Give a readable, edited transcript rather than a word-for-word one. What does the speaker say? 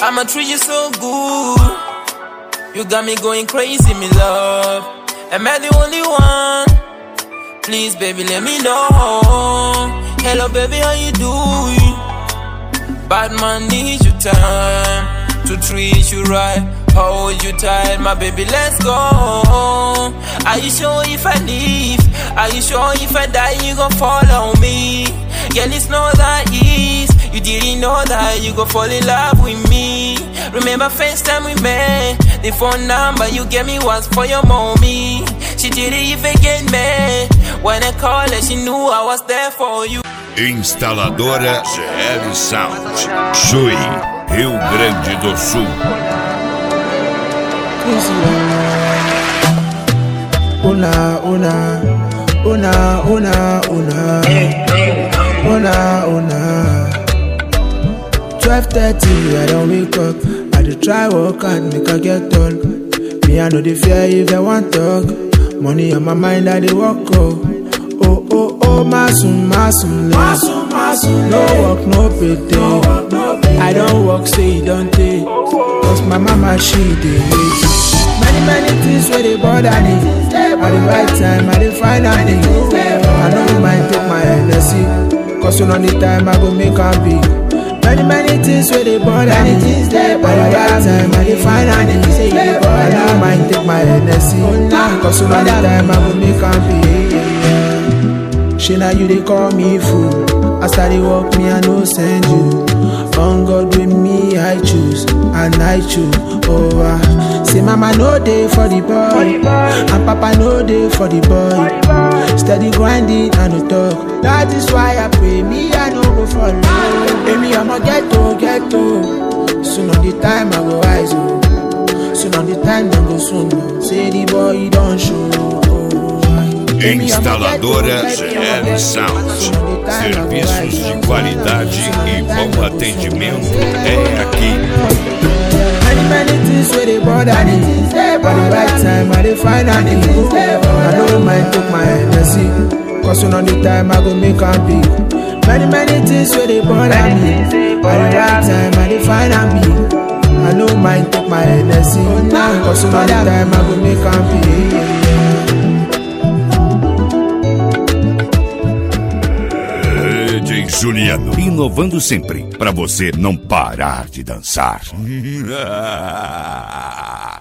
I'ma treat you so good. You got me going crazy, me love. Am I the only one? Please, baby, let me know. Hello, baby, how you doing? Bad man need your time to treat you right, hold you tight, my baby, let's go. Are you sure if I leave? Are you sure if I die you gon' follow me? Girl, it's not that easy. You didn't know that you gon' fall in love with me. Remember first time we met, the phone number you gave me was for your mommy. She didn't even get mad when I called her, she knew I was there for you. Instaladora GL Sound, Chuí, Rio Grande do Sul. Una, una, una, una, una, una, una. 12:30, I don't wake up. I do try work and make I get done. Me, I know the fear if I want talk. Money on my mind, I dey walk up. Oh, oh, oh, masum, masum, masum, masum. No work, no pay. I don't work, say it don't take. Cause my mama, she dey wait. Many, many things where they bother me. At the right time, I dey find a thing. I don't mind take my energy. Cause on the time, I go make her big. Many, many things where they bother me. At the right time, I dey find a thing. I don't mind take my energy. Cause on the time, I go make her big. She now you they call me fool. After they walk me, I no send you. On God with me, I choose, and I choose. Oh, say mama no day for the boy, and papa no day for the boy. Steady grinding and no talk. That is why I pray me, I no go follow. Baby, I'ma get to. Soon on the time I go rise, oh. Soon on the time don't go soon. Oh. Say the boy you don't show. Instaladora GL Sound, serviços de qualidade e bom atendimento é aqui. Many, many things where they bother me. At the right time, I dey find a thing. I don't mind take my energy. Cause on the time, I go make her big. Many, many things where they bother me. At the right time, I dey find a big. I don't mind take my energy. Cause on the time, I go make her big. Juliano, inovando sempre, pra você não parar de dançar.